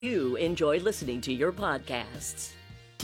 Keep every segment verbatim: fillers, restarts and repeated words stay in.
You enjoy listening to your podcasts.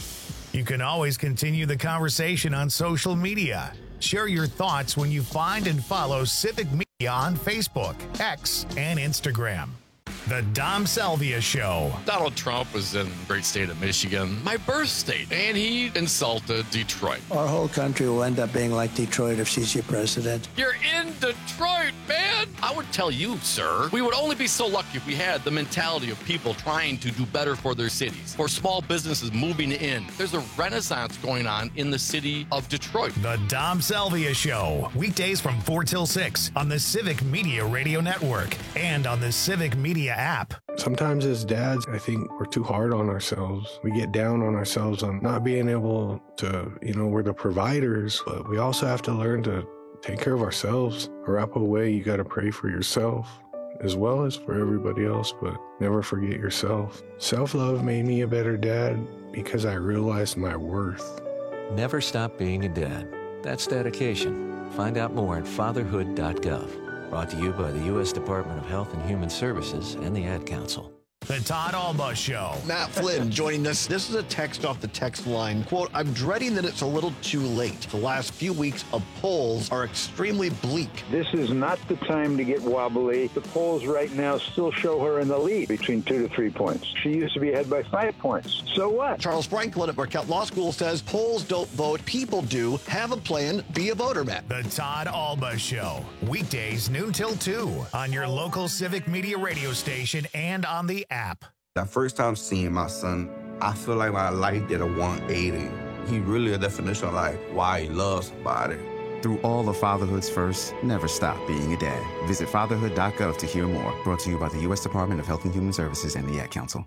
You can always continue the conversation on social media. Share your thoughts when you find and follow Civic Media on Facebook, X, and Instagram. The Dom Salvia Show. Donald Trump was in the great state of Michigan, my birth state, and he insulted Detroit. Our whole country will end up being like Detroit if she's your president. You're in Detroit, man! I would tell you, sir, we would only be so lucky if we had the mentality of people trying to do better for their cities, for small businesses moving in. There's a renaissance going on in the city of Detroit. The Dom Salvia Show. Weekdays from four till six on the Civic Media Radio Network and on the Civic Media app. Sometimes as dads, I think we're too hard on ourselves. We get down on ourselves on not being able to, you know, we're the providers, but we also have to learn to take care of ourselves. Arapahoe way, you got to pray for yourself as well as for everybody else, but never forget yourself. Self-love made me a better dad because I realized my worth. Never stop being a dad. That's dedication. Find out more at fatherhood dot gov. Brought to you by the U S Department of Health and Human Services and the Ad Council. The Todd Alba Show. Matt Flynn joining us. This is a text off the text line. Quote, I'm dreading that it's a little too late. The last few weeks of polls are extremely bleak. This is not the time to get wobbly. The polls right now still show her in the lead between two to three points. She used to be ahead by five points. So what? Charles Franklin at Marquette Law School says polls don't vote. People do. Have a plan. Be a voter, Matt. The Todd Alba Show. Weekdays noon till two on your local Civic Media radio station and on the app. The first time seeing my son, I feel like my life did a one eighty. He really a definition of like why he loves somebody. Through all of fatherhood's first, never stop being a dad. Visit fatherhood dot gov to hear more. Brought to you by the U S Department of Health and Human Services and the Ad Council.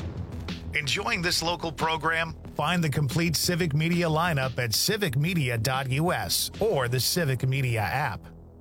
Enjoying this local program? Find the complete Civic Media lineup at civic media dot u s or the Civic Media app.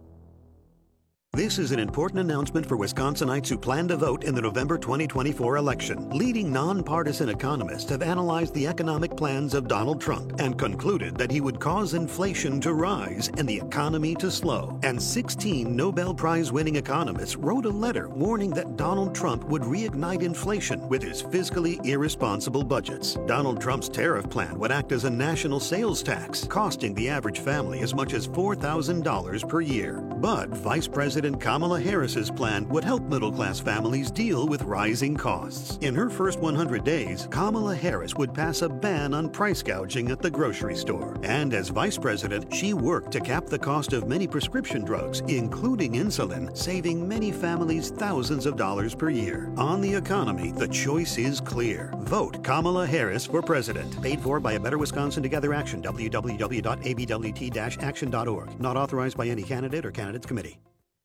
This is an important announcement for Wisconsinites who plan to vote in the November twenty twenty-four election. Leading nonpartisan economists have analyzed the economic plans of Donald Trump and concluded that he would cause inflation to rise and the economy to slow. And sixteen Nobel Prize-winning economists wrote a letter warning that Donald Trump would reignite inflation with his fiscally irresponsible budgets. Donald Trump's tariff plan would act as a national sales tax, costing the average family as much as four thousand dollars per year. But Vice President Kamala Harris's plan would help middle-class families deal with rising costs. In her first one hundred days, Kamala Harris would pass a ban on price gouging at the grocery store. And as vice president, she worked to cap the cost of many prescription drugs, including insulin, saving many families thousands of dollars per year. On the economy, the choice is clear. Vote Kamala Harris for president. Paid for by A Better Wisconsin Together Action, w w w dot a b w t dash action dot org. Not authorized by any candidate or candidates committee.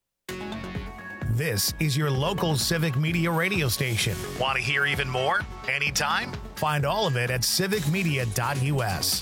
This is your local Civic Media radio station. Want to hear even more? Anytime? Find all of it at civic media dot u s.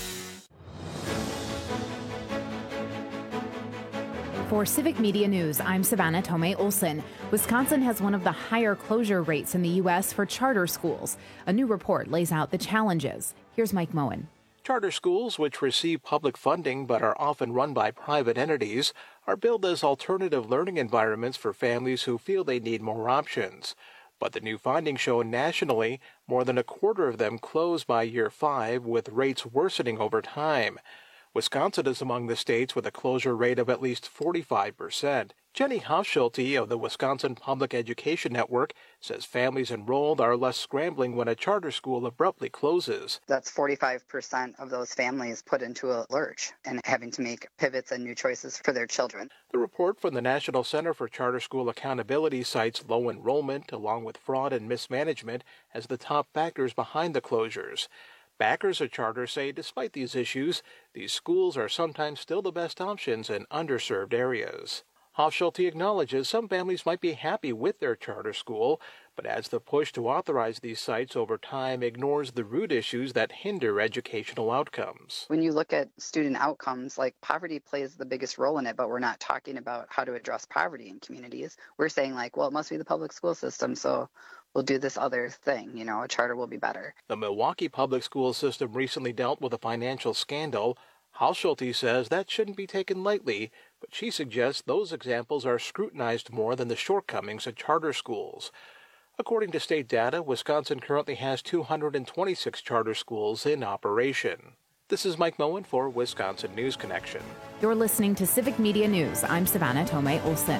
For Civic Media News, I'm Savannah Tomei Olson. Wisconsin has one of the higher closure rates in the U S for charter schools. A new report lays out the challenges. Here's Mike Moen. Charter schools, which receive public funding but are often run by private entities, are billed as alternative learning environments for families who feel they need more options. But the new findings show nationally more than a quarter of them close by year five, with rates worsening over time. Wisconsin is among the states with a closure rate of at least forty-five percent. Jenny Hofschulte of the Wisconsin Public Education Network says families enrolled are less scrambling when a charter school abruptly closes. That's forty-five percent of those families put into a lurch and having to make pivots and new choices for their children. The report from the National Center for Charter School Accountability cites low enrollment along with fraud and mismanagement as the top factors behind the closures. Backers of charters say despite these issues, these schools are sometimes still the best options in underserved areas. Hofschulte acknowledges some families might be happy with their charter school, but adds the push to authorize these sites over time ignores the root issues that hinder educational outcomes. When you look at student outcomes, like poverty plays the biggest role in it, but we're not talking about how to address poverty in communities. We're saying like, well, it must be the public school system, so we'll do this other thing, you know, a charter will be better. The Milwaukee public school system recently dealt with a financial scandal. Hofschulte says that shouldn't be taken lightly, but she suggests those examples are scrutinized more than the shortcomings at charter schools. According to state data, Wisconsin currently has two hundred twenty-six charter schools in operation. This is Mike Moen for Wisconsin News Connection. You're listening to Civic Media News. I'm Savannah Tomei Olson.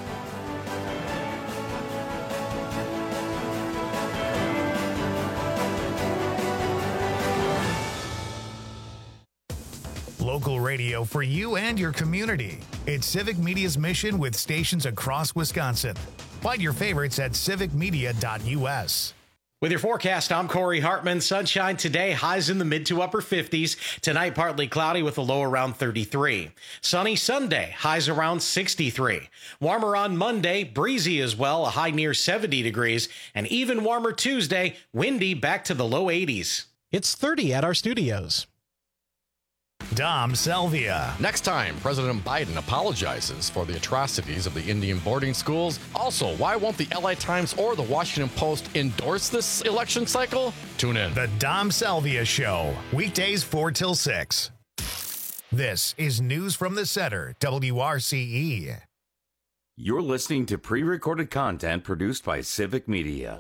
Local radio for you and your community. It's Civic Media's mission with stations across Wisconsin. Find your favorites at civic media dot u s. With your forecast, I'm Corey Hartman. Sunshine today, highs in the mid to upper fifties. Tonight, partly cloudy with a low around thirty-three. Sunny Sunday, highs around sixty-three. Warmer on Monday, breezy as well, a high near seventy degrees. And even warmer Tuesday, windy back to the low eighties. It's thirty at our studios. Dom Selvia. Next time, President Biden apologizes for the atrocities of the Indian boarding schools. Also, why won't the L A Times or the Washington Post endorse this election cycle? Tune in. The Dom Selvia Show, weekdays four till six. This is News from the Center, W R C E. You're listening to pre-recorded content produced by Civic Media.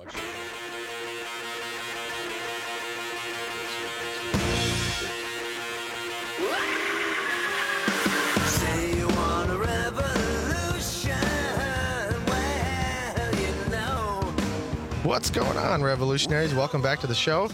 What's going on, revolutionaries? Welcome back to the show.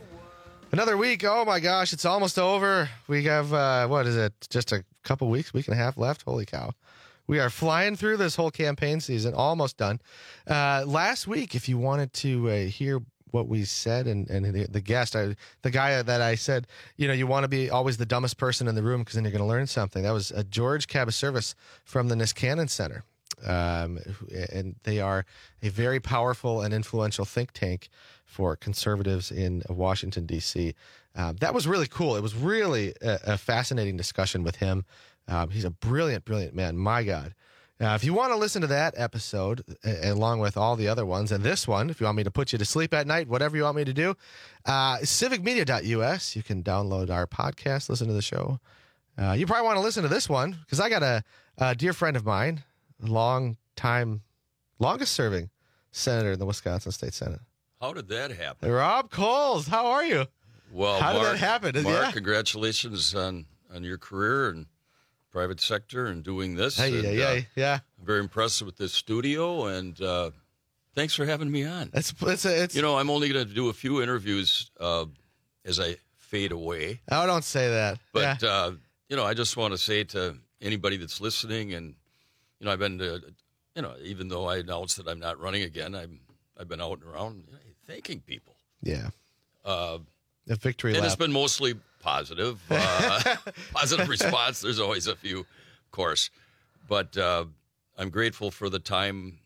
Another week. Oh my gosh, it's almost over. We have, uh, what is it, just a couple weeks, week and a half left? Holy cow. We are flying through this whole campaign season, almost done. Uh, last week, if you wanted to uh, hear what we said and, and the, the guest, I, the guy that I said, you know, you want to be always the dumbest person in the room because then you're going to learn something. That was uh, George Cabaservis from the Niskanen Center. Um, and they are a very powerful and influential think tank for conservatives in Washington, D C. Um, that was really cool. It was really a, a fascinating discussion with him. Um, he's a brilliant, brilliant man. My God. Uh, if you want to listen to that episode, uh, along with all the other ones, and this one, if you want me to put you to sleep at night, whatever you want me to do, uh, civic media dot u s. You can download our podcast, listen to the show. Uh, you probably want to listen to this one because I got a, a dear friend of mine, long time, longest serving senator in the Wisconsin State Senate. How did that happen? Rob Coles, how are you? Well, how Mark, did that happen? Mark, yeah. congratulations on, on your career and private sector and doing this. Hey, and, yeah, yeah, uh, yeah. I'm very impressed with this studio, and uh, thanks for having me on. It's, it's, a, it's you know, I'm only going to do a few interviews uh, as I fade away. Oh, don't say that. But, yeah. uh, you know, I just want to say to anybody that's listening, and, you know, I've been, to, you know, even though I announced that I'm not running again, I'm, I've been out and around thanking people. Yeah. Uh, a victory and lap. It's been mostly positive. Uh, positive response. There's always a few, of course. But uh, I'm grateful for the time.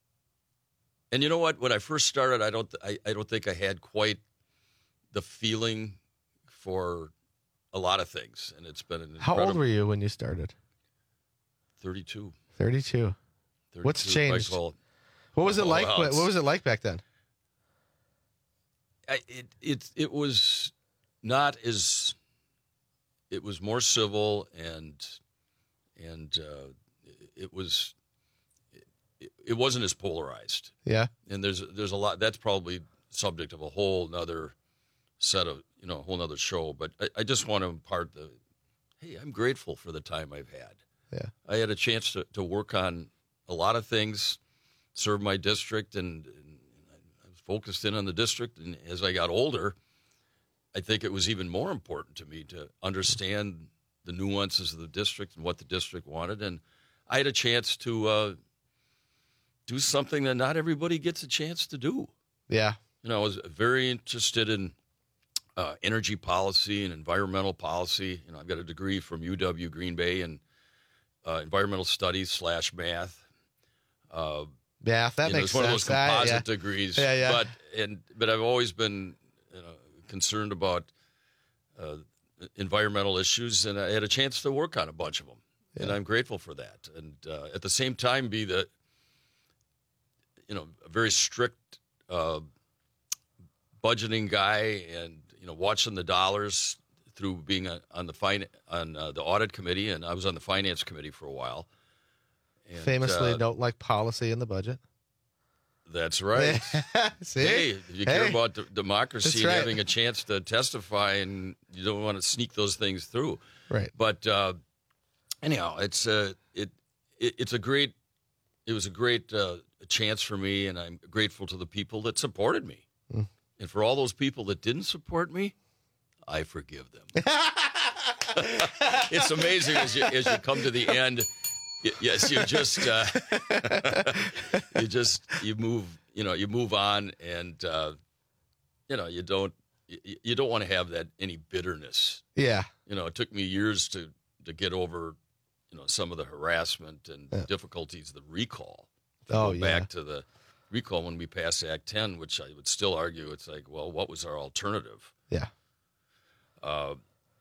And you know what? When I first started, I don't, I, I don't think I had quite the feeling for a lot of things. And it's been an How incredible... old were you when you started? thirty-two. thirty-two. thirty-two. What's changed? Michael, what was it oh, like? well, What was it like back then? I, it it it was not as it was more civil and and uh, it was it, it wasn't as polarized. Yeah. And there's there's a lot that's probably subject of a whole nother set of you know a whole nother show. But I, I just want to impart the hey, I'm grateful for the time I've had. Yeah. I had a chance to, to work on a lot of things, serve my district, and, and I was focused in on the district. And as I got older, I think it was even more important to me to understand the nuances of the district and what the district wanted. And I had a chance to uh, do something that not everybody gets a chance to do. Yeah. You know, I was very interested in uh, energy policy and environmental policy. You know, I've got a degree from U W Green Bay in uh, environmental studies slash math. Uh, yeah, that you know, makes it's one sense. of those composite I, yeah. degrees. Yeah, yeah. But and but I've always been you know, concerned about uh, environmental issues, and I had a chance to work on a bunch of them, yeah. and I'm grateful for that. And uh, at the same time, be the you know a very strict uh, budgeting guy, and you know watching the dollars through being a, on the fin- on uh, the audit committee, and I was on the finance committee for a while. And, Famously, uh, don't like policy in the budget. That's right. See? Hey, if you care Hey. about d- democracy That's and right. having a chance to testify, and you don't want to sneak those things through. Right. But uh, anyhow, it's uh, it, it it's a great it was a great uh, chance for me, and I'm grateful to the people that supported me, Mm. and for all those people that didn't support me, I forgive them. It's amazing as you as you come to the end. y- Yes, you just uh, you just you move you know you move on, and uh, you know you don't you, you don't want to have that any bitterness. Yeah. You know, it took me years to to get over you know some of the harassment and Yeah. difficulties, the recall. If you Oh, go back yeah. to the recall when we passed Act ten, which I would still argue it's like, well, what was our alternative? Yeah. Uh,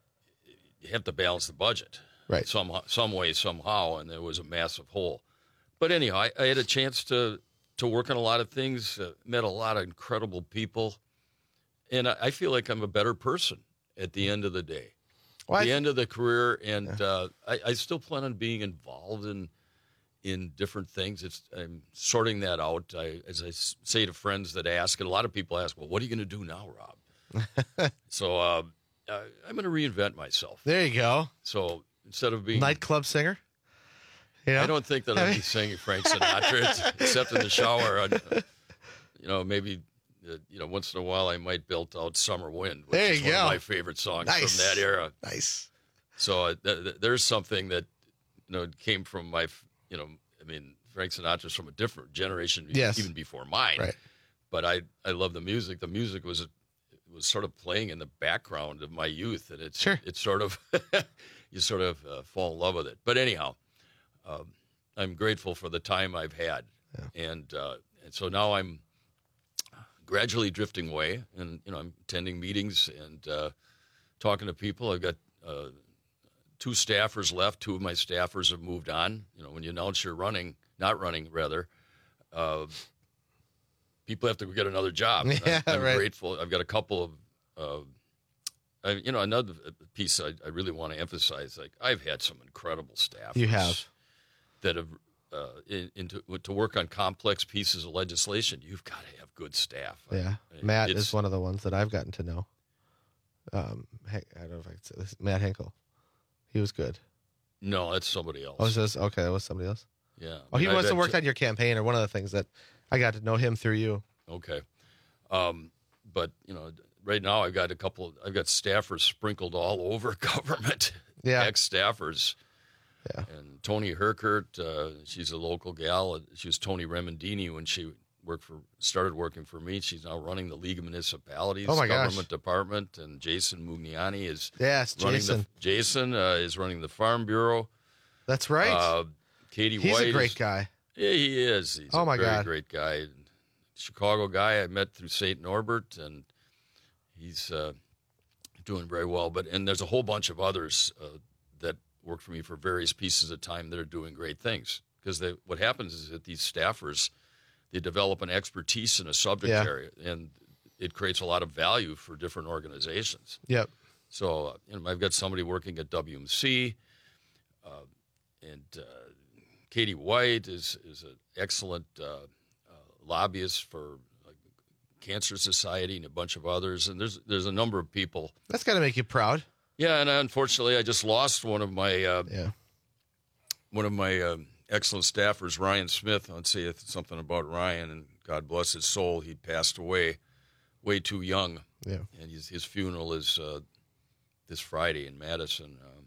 you have to balance the budget, Right. Some some way, somehow, and there was a massive hole. But anyhow, I, I had a chance to to work on a lot of things, uh, met a lot of incredible people, and I, I feel like I'm a better person at the end of the day, Well, I the th- end of the career, and uh, I, I still plan on being involved in in different things. It's I'm sorting that out. I, as I s- say to friends that ask, and a lot of people ask, well, what are you going to do now, Rob? so uh, uh, I'm going to reinvent myself. There you go. So instead of being Nightclub singer. You know? I don't think that I I'd mean- be singing Frank Sinatra, except in the shower. I'd, uh, you know, maybe, uh, you know, once in a while I might belt out Summer Wind, which There is you one go. of my favorite songs Nice. from that era. Nice. So uh, th- th- there's something that, you know, came from my, f- you know, I mean, Frank Sinatra's from a different generation, e- Yes. even before mine. Right. But I, I love the music. The music was, was sort of playing in the background of my youth, and it's, Sure. it's sort of, you sort of uh, fall in love with it. But anyhow, um, I'm grateful for the time I've had, and uh, and so now I'm gradually drifting away, and you know I'm attending meetings and uh, talking to people. I've got uh, two staffers left. Two of my staffers have moved on. You know, when you announce you're running, not running rather, uh, people have to go get another job. Yeah, I'm, I'm right. grateful. I've got a couple of. Uh, I, you know, another piece I, I really want to emphasize, like I've had some incredible staffers. You have. That have uh, in, into to work on complex pieces of legislation. You've got to have good staff. I- Yeah. I- Matt it's- is one of the ones that I've gotten to know. Um, Hank- I don't know if I could say this. Matt Henkel. He was good. No, that's somebody else. Oh, is this okay? That was somebody else. Yeah. Oh, he I mean, must I've have worked had on your campaign, or one of the things that I got to know him through you. Okay. Um, but you know, right now I've got a couple. Of, I've got staffers sprinkled all over government. Yeah. Ex-staffers. Yeah. And Tony Herkert, uh, she's a local gal. She was Tony Remendini when she worked for started working for me. She's now running the League of Municipalities Oh, my gosh. government department. And Jason Mugnani is Yes, running Jason. the Jason uh, is running the Farm Bureau. That's right. Uh, Katie He's White a great is- guy. Yeah, he is. He's Oh, a my very God. great guy. Chicago guy I met through Saint Norbert, and he's uh, doing very well. But and there's a whole bunch of others uh, that work for me for various pieces of time that are doing great things. Because what happens is that these staffers, they develop an expertise in a subject Yeah. area, and it creates a lot of value for different organizations. Yep. So uh, you know, I've got somebody working at W M C, uh, and uh, Katie White is is an excellent uh, uh, lobbyist for uh, Cancer Society and a bunch of others. And there's there's a number of people. That's got to make you proud. Yeah, and unfortunately, I just lost one of my uh, Yeah. one of my uh, excellent staffers, Ryan Smith. I'd say something about Ryan, and God bless his soul. He passed away way too young. Yeah. And his, his funeral is uh, this Friday in Madison. Um,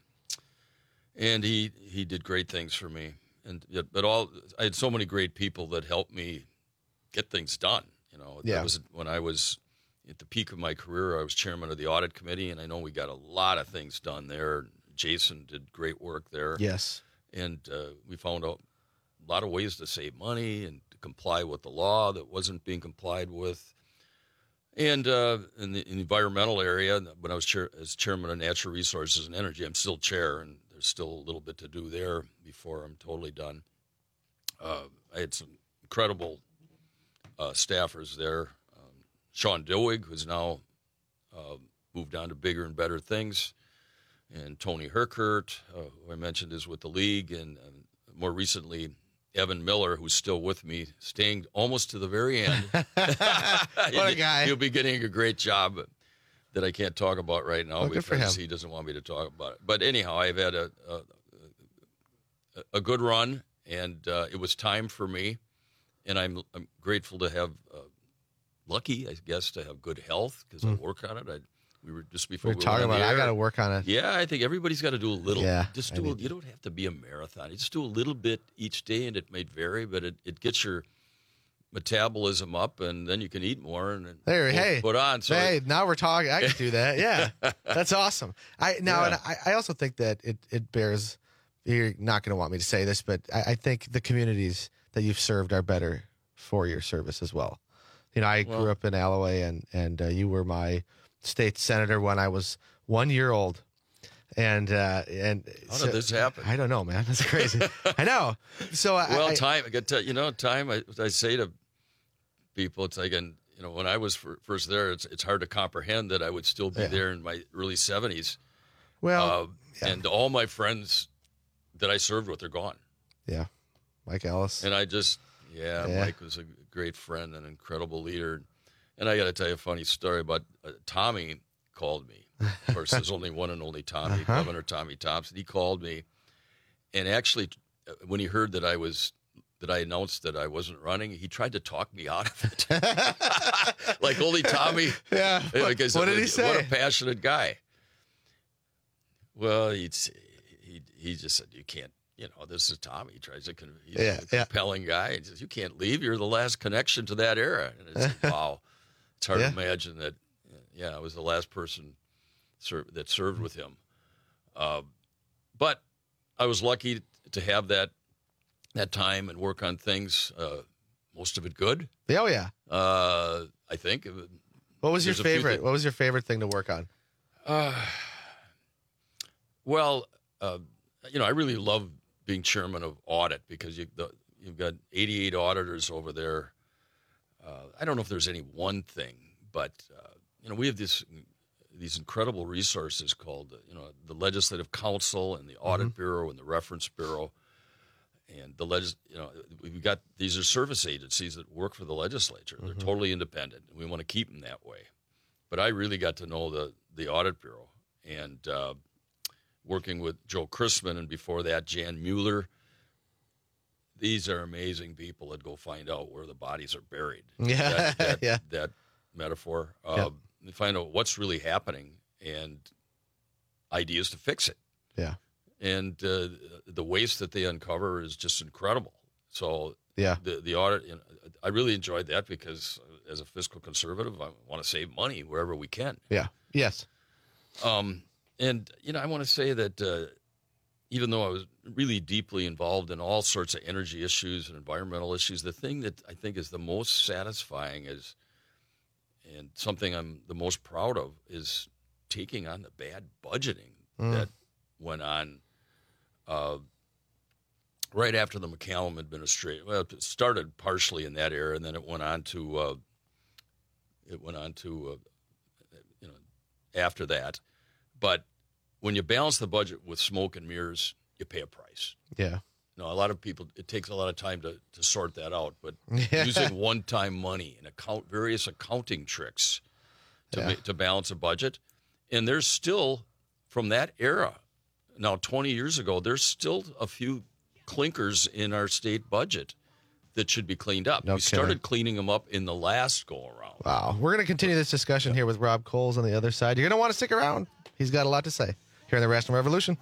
and he, he did great things for me. And yet- but all I had so many great people that helped me get things done. You know, Yeah. that was when I was at the peak of my career. I was chairman of the audit committee, and I know we got a lot of things done there. Jason did great work there. Yes. And uh, we found out a lot of ways to save money and to comply with the law that wasn't being complied with. And uh, in, the, in the environmental area, when I was chair, as chairman of Natural Resources and Energy, I'm still chair, and there's still a little bit to do there before I'm totally done. Uh, I had some incredible uh, staffers there. Um, Sean Dilwig, who's now uh, moved on to bigger and better things, and Tony Herkert, uh, who I mentioned is with the league, and, and more recently Evan Miller, who's still with me, staying almost to the very end. What a guy. He'll be getting a great job that I can't talk about right now Well, good for because him. he doesn't want me to talk about it. But anyhow, I've had a a, a good run, and uh, it was time for me, and I'm I'm grateful to have, uh, lucky, I guess, to have good health because I Mm. work on it. I, we were just before We we were talking went on about the it. I air. got to work on it. Yeah, I think everybody's got to do a little. Yeah, just I do. A, need- you don't have to be a marathon. You just do a little bit each day, and it may vary, but it, it gets your metabolism up, and then you can eat more and and There, put, hey, put on. So hey, now we're talking. I can do that. Yeah, that's awesome. I now, Yeah. and I, I also think that it it bears. You're not going to want me to say this, but I, I think the communities that you've served are better for your service as well. You know, I Well- grew up in Alloway, and and uh, you were my state senator when I was one year old. And uh, and How did this happen? I don't know, man. That's crazy. I know. So I, well, I, time. I got to, you know, time. I, I say to people, it's like, and you know, when I was fir- first there, it's it's hard to comprehend that I would still be Yeah. there in my early seventies. Well, uh, and all my friends that I served with are gone. yeah, Mike Ellis. And I just, yeah, Yeah. Mike was a great friend and an incredible leader. And I got to tell you a funny story about uh, Tommy called me. Of course, there's only one and only Tommy, Uh-huh. Governor Tommy Thompson. He called me, and actually, uh, when he heard that I was that I announced that I wasn't running, he tried to talk me out of it. Like only Tommy. Yeah. Because What did he What say? a passionate guy. Well, he'd, he he just said, "You can't." You know, this is Tommy. He tries to. con- He's Yeah, a yeah. compelling guy. He says, "You can't leave. You're the last connection to that era." And it's like, wow, it's hard Yeah. to imagine that. Yeah, I was the last person ser- that served with him. Uh, but I was lucky to have that that time and work on things. Uh, most of it good. Yeah, oh yeah. Uh, I think. What was your There's a few favorite? thi- What was your favorite thing to work on? Uh, well, uh, you know, I really love being chairman of audit because you, the, you've got eighty-eight auditors over there. Uh, I don't know if there's any one thing, but uh, you know, we have this these incredible resources called uh, you know the Legislative Council and the Audit Mm-hmm. Bureau and the Reference Bureau, and the legis. You know, we've got these are service agencies that work for the legislature. They're Mm-hmm. totally independent, and we want to keep them that way. But I really got to know the the Audit Bureau and. Uh, working with Joe Chrisman and before that Jan Mueller. These are amazing people that go find out where the bodies are buried. Yeah, That, that, yeah. that metaphor. Uh, Yeah. They find out what's really happening and ideas to fix it. Yeah. And uh, the waste that they uncover is just incredible. So Yeah. the the audit, you know, I really enjoyed that because as a fiscal conservative, I want to save money wherever we can. Yeah. Yes. Um, and, you know, I want to say that uh, even though I was really deeply involved in all sorts of energy issues and environmental issues, the thing that I think is the most satisfying is, and something I'm the most proud of, is taking on the bad budgeting Mm. that went on uh, right after the McCallum administration. Well, it started partially in that era, and then it went on to, uh, it went on to, uh, you know, after that. But when you balance the budget with smoke and mirrors, you pay a price. Yeah. You know, a lot of people, it takes a lot of time to, to sort that out. But Yeah. using one-time money and account various accounting tricks to Yeah. ma- to balance a budget, and there's still from that era, now twenty years ago, there's still a few clinkers in our state budget that should be cleaned up. No we started kidding. cleaning them up in the last go around. Wow. We're going to continue this discussion here with Rob Coles on the other side. You're going to want to stick around. He's got a lot to say here in the Raston Revolution.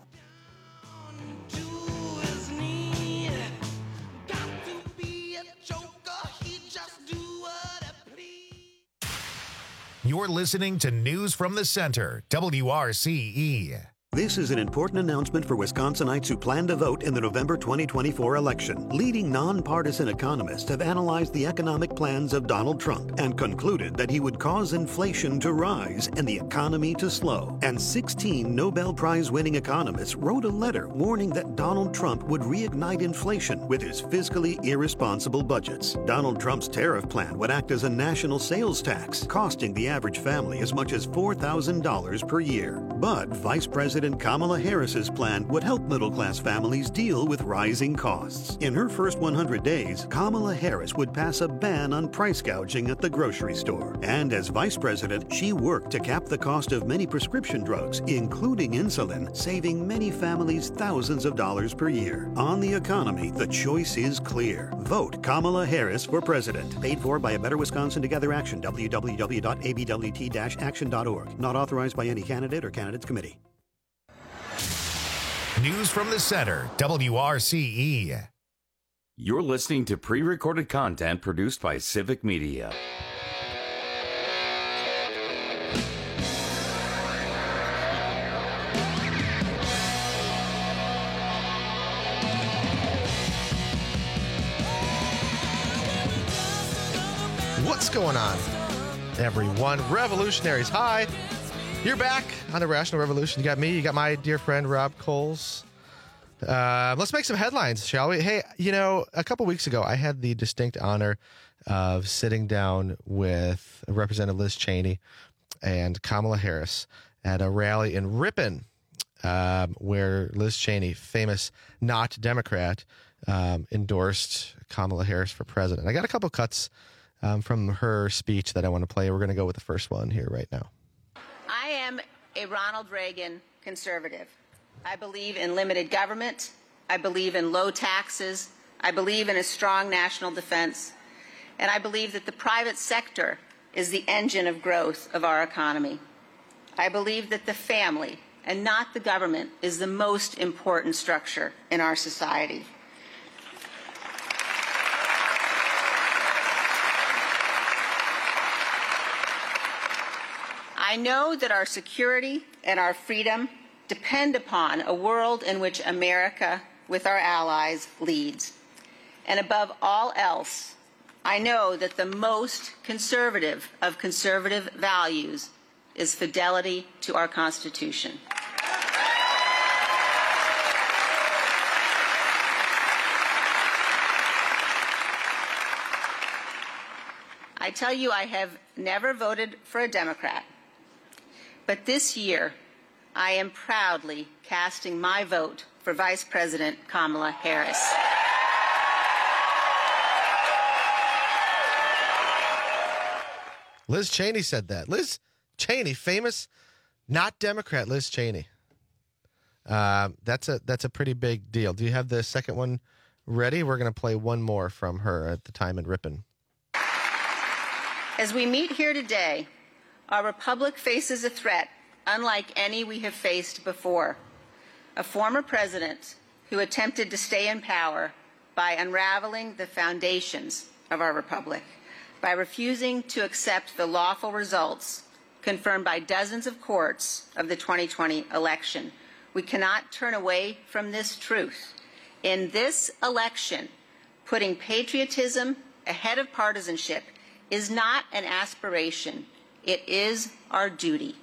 You're listening to News from the Center, W R C E. This is an important announcement for Wisconsinites who plan to vote in the November twenty twenty-four election. Leading nonpartisan economists have analyzed the economic plans of Donald Trump and concluded that he would cause inflation to rise and the economy to slow. And sixteen Nobel Prize-winning economists wrote a letter warning that Donald Trump would reignite inflation with his fiscally irresponsible budgets. Donald Trump's tariff plan would act as a national sales tax, costing the average family as much as four thousand dollars per year. But Vice President President Kamala Harris's plan would help middle-class families deal with rising costs. In her first one hundred days, Kamala Harris would pass a ban on price gouging at the grocery store. And as vice president, she worked to cap the cost of many prescription drugs, including insulin, saving many families thousands of dollars per year. On the economy, the choice is clear. Vote Kamala Harris for president. Paid for by a Better Wisconsin Together Action, w w w dot a b w t dash action dot org. Not authorized by any candidate or candidates committee. News from the Center, W R C E. You're listening to pre-recorded content produced by Civic Media. What's going on, everyone? Revolutionaries, hi. You're back on the Rational Revolution. You got me, you got my dear friend Rob Coles. Uh, let's make some headlines, shall we? Hey, you know, a couple weeks ago, I had the distinct honor of sitting down with Representative Liz Cheney and Kamala Harris at a rally in Ripon, um, where Liz Cheney, famous not Democrat, um, endorsed Kamala Harris for president. I got a couple cuts um, from her speech that I want to play. We're going to go with the first one here right now. I am a Ronald Reagan conservative. I believe in limited government. I believe in low taxes. I believe in a strong national defense. And I believe that the private sector is the engine of growth of our economy. I believe that the family, and not the government, is the most important structure in our society. I know that our security and our freedom depend upon a world in which America, with our allies, leads. And above all else, I know that the most conservative of conservative values is fidelity to our Constitution. I tell you, I have never voted for a Democrat. But this year, I am proudly casting my vote for Vice President Kamala Harris. Liz Cheney said that. Liz Cheney, famous not Democrat Liz Cheney. Uh, that's a that's a pretty big deal. Do you have the second one ready? We're going to play one more from her at the time in Ripon. As we meet here today, our republic faces a threat unlike any we have faced before. A former president who attempted to stay in power by unraveling the foundations of our republic, by refusing to accept the lawful results confirmed by dozens of courts of the twenty twenty election. We cannot turn away from this truth. In this election, putting patriotism ahead of partisanship is not an aspiration. It is our duty.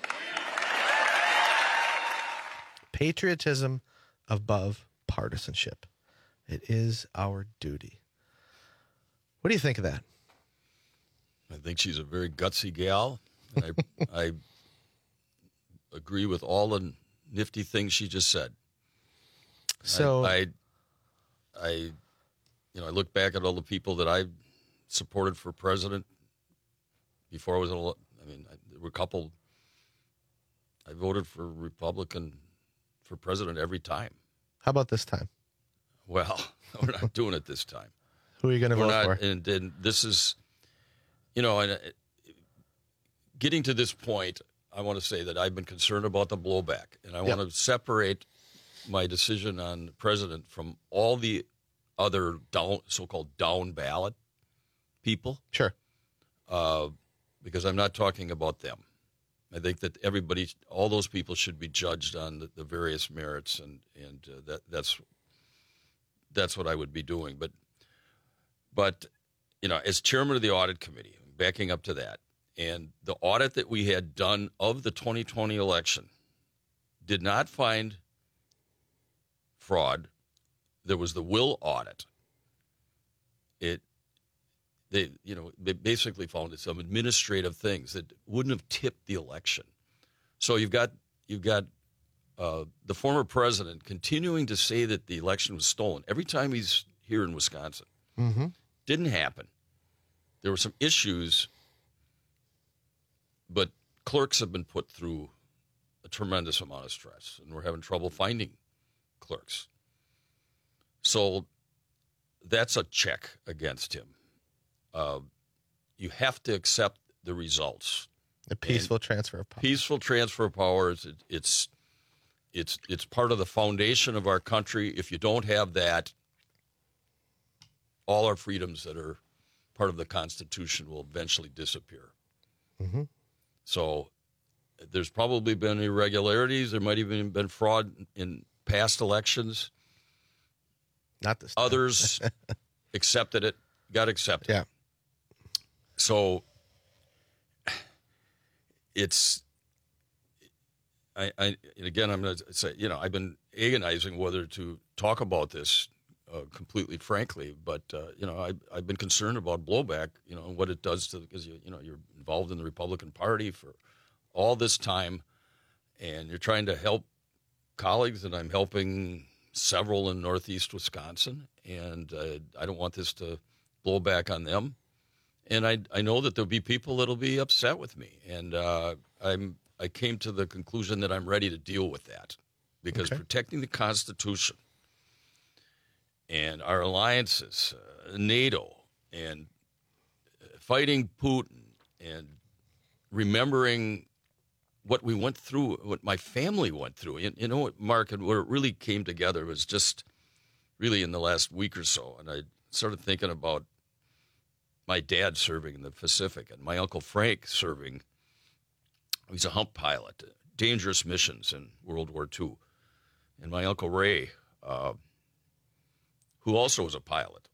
Patriotism above partisanship. It is our duty. What do you think of that? I think she's a very gutsy gal, and I, I agree with all the nifty things she just said. So I, I, I, you know, I look back at all the people that I supported for president before I was, I mean, there were a couple. I voted for Republican for president every time. How about this time? Well, we're not doing it this time. Who are you going to vote not, for? And, and this is, you know, and getting to this point, I want to say that I've been concerned about the blowback, and I Yep. want to separate my decision on president from all the other down, so-called down ballot people. Sure. Uh, because I'm not talking about them. I think that everybody, all those people, should be judged on the, the various merits, and and uh, that that's that's what I would be doing. But but you know, as chairman of the audit committee, backing up to that, and the audit that we had done of the twenty twenty election did not find fraud. There was the will audit. It. They, you know, they basically found some administrative things that wouldn't have tipped the election. So you've got you've got uh, the former president continuing to say that the election was stolen every time he's here in Wisconsin. Mm-hmm. Didn't happen. There were some issues, but clerks have been put through a tremendous amount of stress, and we're having trouble finding clerks. So that's a check against him. Uh, you have to accept the results. A peaceful and transfer of power. Peaceful transfer of power is it, it's it's it's part of the foundation of our country. If you don't have that, all our freedoms that are part of the Constitution will eventually disappear. Mm-hmm. So there's probably been irregularities. There might even been fraud in past elections. Not this time. Others accepted it, got accepted. Yeah. So it's, I, I again, I'm going to say, you know, I've been agonizing whether to talk about this uh, completely frankly, but, uh, you know, I, I've been concerned about blowback, you know, and what it does to, because, you, you know, you're involved in the Republican Party for all this time, and you're trying to help colleagues, and I'm helping several in Northeast Wisconsin, and uh, I don't want this to blow back on them. And I I know that there'll be people that'll be upset with me, and uh, I'm I came to the conclusion that I'm ready to deal with that, because okay. protecting the Constitution and our alliances, uh, NATO, and fighting Putin, and remembering what we went through, what my family went through. You, you know what, Mark, and where it really came together was just really in the last week or so, and I started thinking about my dad serving in the Pacific, and my Uncle Frank serving. He's a hump pilot, dangerous missions in World War Two. And my Uncle Ray, uh, who also was a pilot.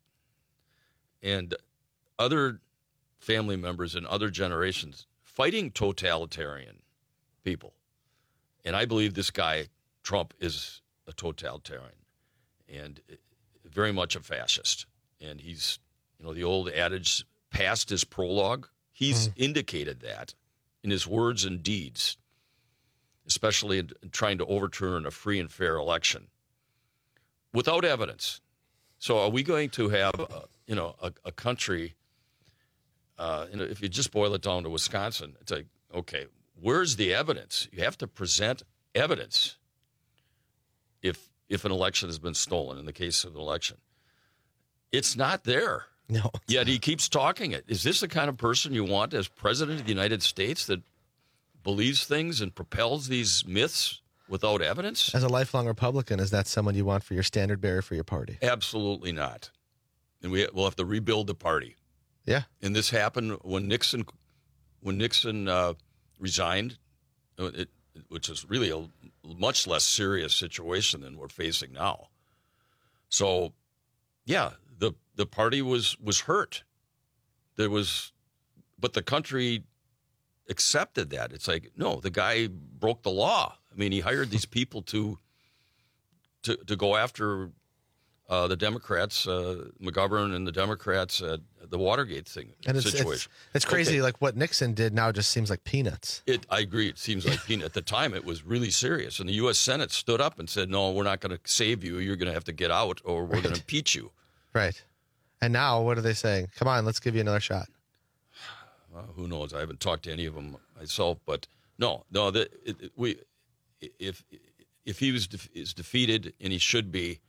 And other family members in other generations fighting totalitarian people. And I believe this guy, Trump, is a totalitarian and very much a fascist. And he's, you know, the old adage, past his prologue, he's mm. indicated that in his words and deeds, especially in, in trying to overturn a free and fair election without evidence. So are we going to have, uh, you know, a, a country, uh, you know, if you just boil it down to Wisconsin, it's like, okay, where's the evidence? You have to present evidence if if an election has been stolen, in the case of an election. It's not there. No. Yet he keeps talking it. Is this the kind of person you want as president of the United States that believes things and propels these myths without evidence? As a lifelong Republican, is that someone you want for your standard bearer for your party? Absolutely not. And we, we'll have to rebuild the party. Yeah. And this happened when Nixon when Nixon uh, resigned, it, which is really a much less serious situation than we're facing now. So, yeah, the the party was was hurt. There was, but the country accepted that. It's like, no, the guy broke the law. I mean, he hired these people to to to go after uh, the Democrats, uh, McGovern and the Democrats at the Watergate thing and it's, situation. It's, it's crazy. Okay. Like what Nixon did now just seems like peanuts. It, I agree. It seems like peanuts. At the time, it was really serious. And the U S Senate stood up and said, no, we're not going to save you. You're going to have to get out or we're right. going to impeach you. Right. And now what are they saying? Come on, let's give you another shot. Well, who knows? I haven't talked to any of them myself, but no, no. The, it, it, we, if if he was de- is defeated, and he should be,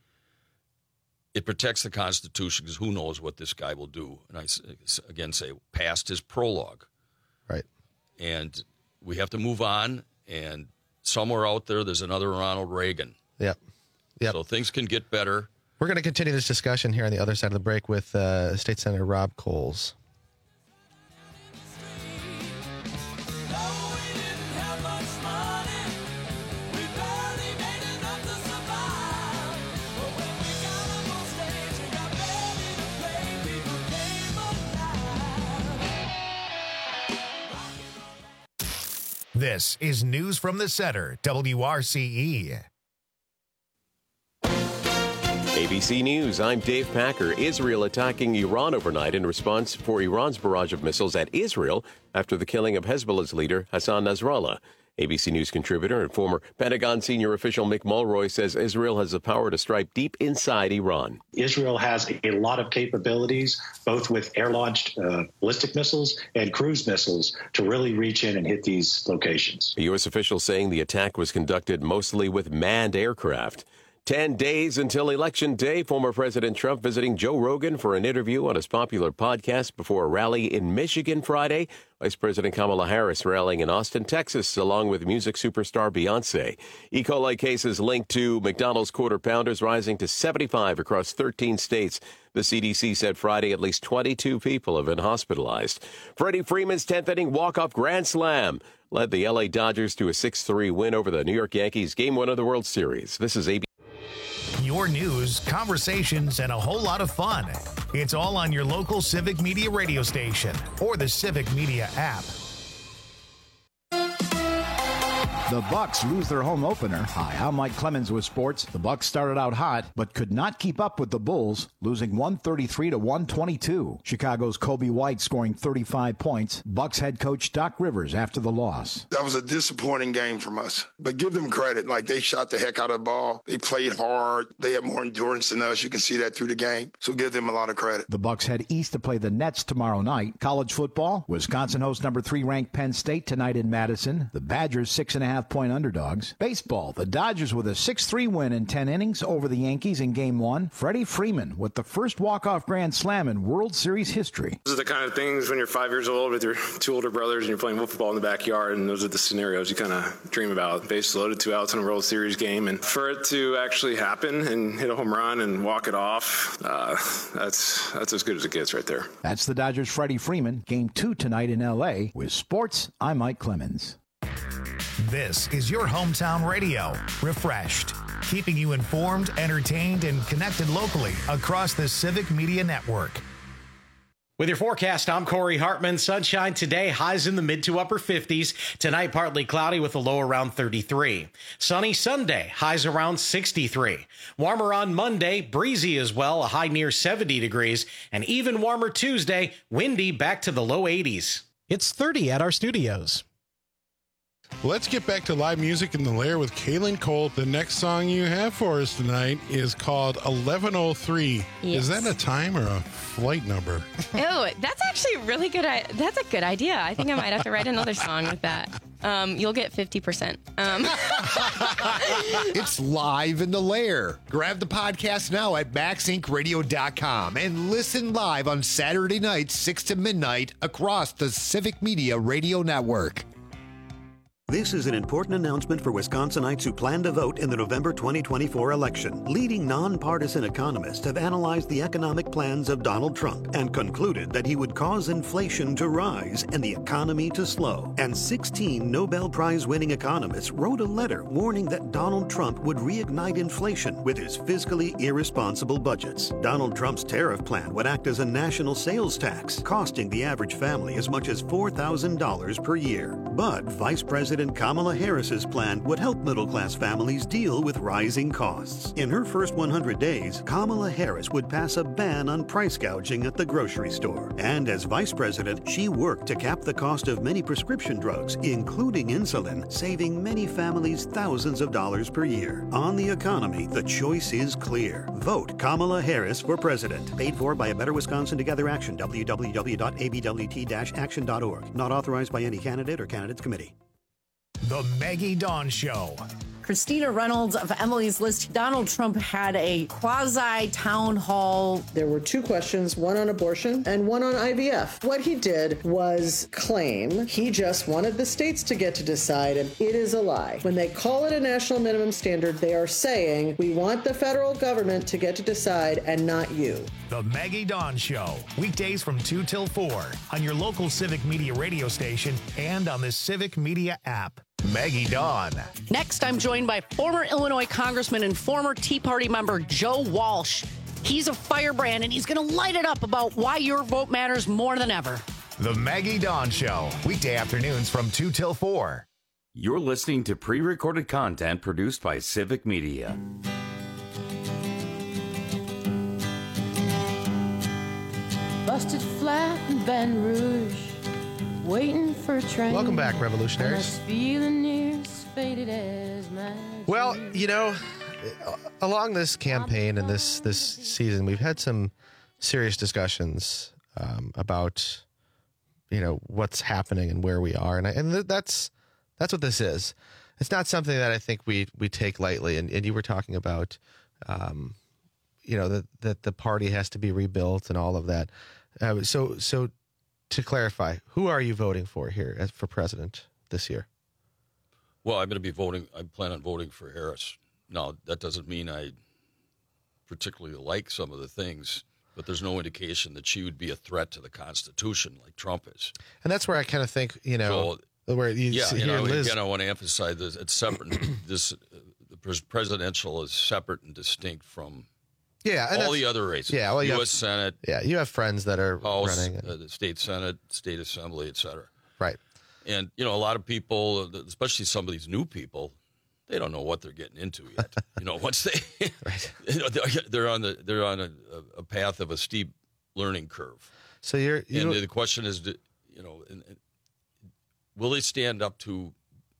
it protects the Constitution because who knows what this guy will do? And I again say, past his prologue, right? And we have to move on. And somewhere out there, there's another Ronald Reagan. Yep. Yep. So things can get better. We're going to continue this discussion here on the other side of the break with uh, State Senator Rob Coles. This is News from the Center, W R C E. A B C News, I'm Dave Packer. Israel attacking Iran overnight in response for Iran's barrage of missiles at Israel after the killing of Hezbollah's leader Hassan Nasrallah. A B C News contributor and former Pentagon senior official Mick Mulroy says Israel has the power to strike deep inside Iran. Israel has a lot of capabilities, both with air-launched uh, ballistic missiles and cruise missiles, to really reach in and hit these locations. A U S official saying the attack was conducted mostly with manned aircraft. Ten days until Election Day, former President Trump visiting Joe Rogan for an interview on his popular podcast before a rally in Michigan Friday. Vice President Kamala Harris rallying in Austin, Texas, along with music superstar Beyonce. E. coli cases linked to McDonald's Quarter Pounders rising to seventy-five across thirteen states. The C D C said Friday at least twenty-two people have been hospitalized. Freddie Freeman's tenth inning walk-off grand slam led the L A Dodgers to a six three win over the New York Yankees, Game one of the World Series. This is A B C. Your news, conversations, and a whole lot of fun. It's all on your local Civic Media radio station or the Civic Media app. The Bucks lose their home opener. Hi, I'm Mike Clemens with sports. The Bucks started out hot, but could not keep up with the Bulls, losing one thirty-three to one twenty-two. Chicago's Kobe White scoring thirty-five points. Bucks head coach Doc Rivers after the loss. That was a disappointing game from us, but give them credit. Like, they shot the heck out of the ball. They played hard. They had more endurance than us. You can see that through the game. So give them a lot of credit. The Bucks head east to play the Nets tomorrow night. College football, Wisconsin hosts number three ranked Penn State tonight in Madison. The Badgers six and a half point underdogs. Baseball, the Dodgers with a six three win in ten innings over the Yankees in game one. Freddie Freeman with the first walk-off grand slam in World Series history. Those are the kind of things when you're five years old with your two older brothers and you're playing football in the backyard, and those are the scenarios you kind of dream about. Bases loaded, two outs in a World Series game, and for it to actually happen and hit a home run and walk it off, uh, that's that's as good as it gets right there. That's the Dodgers' Freddie Freeman. Game two tonight in L A. With sports, I'm Mike Clemens. This is your hometown radio, refreshed, keeping you informed, entertained, and connected locally across the Civic Media Network. With your forecast, I'm Corey Hartman. Sunshine today, highs in the mid to upper fifties. Tonight, partly cloudy with a low around thirty-three. Sunny Sunday, highs around sixty-three. Warmer on Monday, breezy as well, a high near seventy degrees. And even warmer Tuesday, windy back to the low eighties. It's thirty at our studios. Let's get back to live music in the Lair with Kaylin Colt. The next song you have for us tonight is called eleven oh three. Yes. Is that a time or a flight number? Oh, that's actually a really good. That's a good idea. I think I might have to write another song with that. Um, you'll get fifty percent. Um. It's live in the Lair. Grab the podcast now at max inc radio dot com and listen live on Saturday nights, six to midnight, across the Civic Media Radio Network. This is an important announcement for Wisconsinites who plan to vote in the November twenty twenty-four election. Leading nonpartisan economists have analyzed the economic plans of Donald Trump and concluded that he would cause inflation to rise and the economy to slow. And sixteen Nobel Prize-winning economists wrote a letter warning that Donald Trump would reignite inflation with his fiscally irresponsible budgets. Donald Trump's tariff plan would act as a national sales tax, costing the average family as much as four thousand dollars per year. But Vice President Kamala Harris's plan would help middle-class families deal with rising costs. In her first one hundred days, Kamala Harris would pass a ban on price gouging at the grocery store. And as vice president, she worked to cap the cost of many prescription drugs, including insulin, saving many families thousands of dollars per year. On the economy, the choice is clear. Vote Kamala Harris for president. Paid for by a Better Wisconsin Together Action, w w w dot a b w t dash action dot org. Not authorized by any candidate or candidates committee. The Maggie Dawn Show. Christina Reynolds of Emily's List. Donald Trump had a quasi-town hall. There were two questions, one on abortion and one on I V F. What he did was claim he just wanted the states to get to decide, and it is a lie. When they call it a national minimum standard, they are saying, we want the federal government to get to decide and not you. The Maggie Dawn Show. Weekdays from two till four on your local Civic Media radio station and on the Civic Media app. Maggie Dawn. Next, I'm joined by former Illinois Congressman and former Tea Party member Joe Walsh. He's a firebrand, and he's going to light it up about why your vote matters more than ever. The Maggie Dawn Show. Weekday afternoons from two till four. You're listening to pre-recorded content produced by Civic Media. Busted flat in Baton Rouge. waiting for a train. Welcome back, revolutionaries. Feeling near as faded as my Well, you know, along this campaign and this this season, we've had some serious discussions um, about, you know, what's happening and where we are, and I, and th- that's that's what this is. It's not something that I think we we take lightly. And, and you were talking about, um, you know, that that the party has to be rebuilt and all of that. Uh, so so to clarify, who are you voting for here as, for president this year? Well, I'm going to be voting. I plan on voting for Harris. Now, that doesn't mean I particularly like some of the things, but there's no indication that she would be a threat to the Constitution like Trump is. And that's where I kind of think, you know, so, where you yeah, see you here know, Liz. again, I want to emphasize this. It's separate. this the pres- presidential is separate and distinct from Yeah, and all that's- the other races. yeah, well, you U S have- Senate. Yeah, you have friends that are House, running. uh, the state Senate, state Assembly, et cetera. Right. And, you know, a lot of people, especially some of these new people, they don't know what they're getting into yet. You know, once they, right. you know, they're, they're on the they're on a, a path of a steep learning curve. So you're, you and know, the question is, you know, and, and will they stand up to